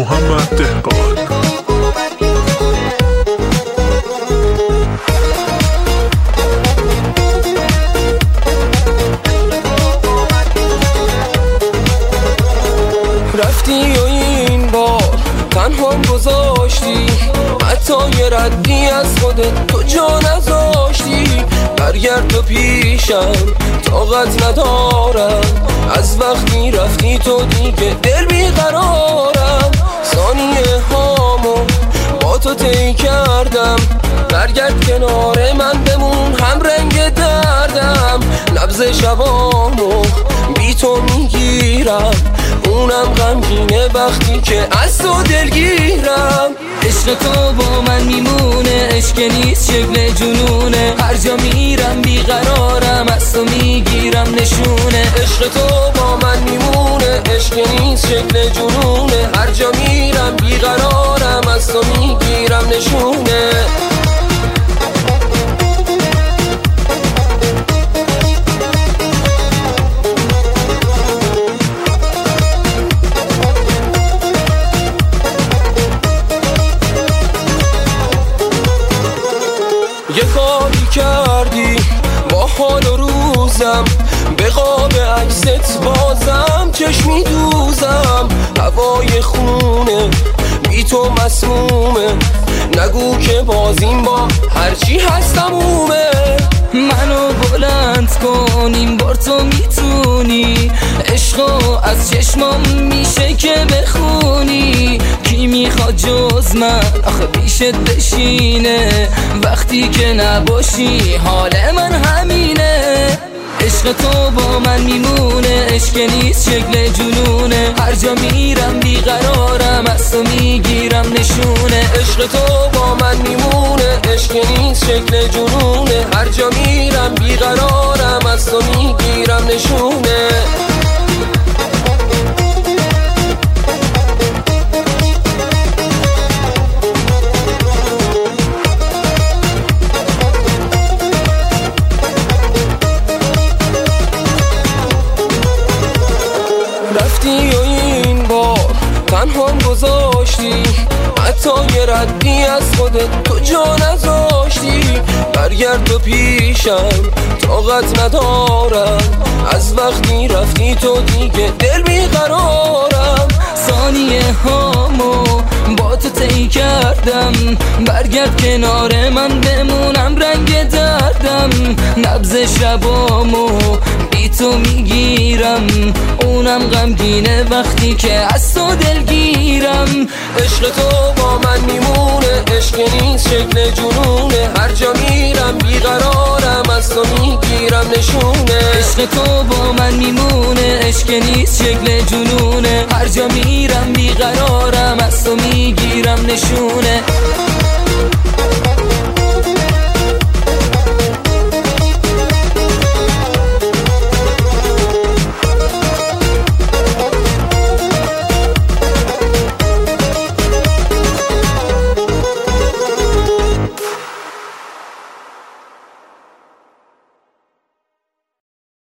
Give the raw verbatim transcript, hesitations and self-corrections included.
محمد دهقان. رفتی و این بار تنهام گذاشتی، حتی یه ردی از خودت تو جا نذاشتی. برگرد تو پیشم، طاقت ندارم، از وقتی رفتی تو دیگه دل بیقرارم. ثانیه هامو با تو طی کردم، برگرد کنار من بمون هم رنگ دردم. نبض شبامو بی تو میگیرم، اونم غمگینه وقتی که از تو دلگیرم. عشق تو با من میمونه، عشق نیست شکل جنونه. هر جا میرم بیقرارم، از تو میگیرم نشونه. عشق تو با من میمونه، عشق نیست شکل جنونه. هر جا میرم بیقرارم، از تو میگیرم نشونه. یه کاری کردی با حال و روزم، به قاب عکست بازم چشمی دوزم. هوای خونه بی تو مسمومه، نگو که بازیم با هرچی هستم اومه. منو بلند کن این بار تو میتونی، عشقو از چشمام میشه که بخونی. کی میخواد جز من آخه پیشت بشینه، وقتی که نباشی حال من همینه. عشق تو با من میمونه، عشق نیست شکل جنونه. هر جا میرم بیقرارم، از تو میگیرم نشونه. عشق تو با من میمونه، عشق نیست شکل جنونه. هر جا میرم بیقرارم، از تو میگیرم نشونه. رفتی و این بار تنهام گذاشتی، حتی یه ردی از خودت تو جا نذاشتی. برگرد تو پیشم، طاقت ندارم، از وقتی رفتی تو دیگه دل بیقرارم. ثانیه هامو با تو طی کردم، برگرد کنار من بمونم رنگ دردم. نبض شبامو بی تو میگیرم، اونم غمگینه وقتی که از تو دلگیرم. عشق تو با من میمونه، عشق نیست شکل جنونه. هر جا میرم بیقرارم، از تو میگیرم نشونه. عشق تو با من میمونه، عشق نیست شکل جنونه. هر جا میرم بیقرارم، از تو میگیرم نشونه.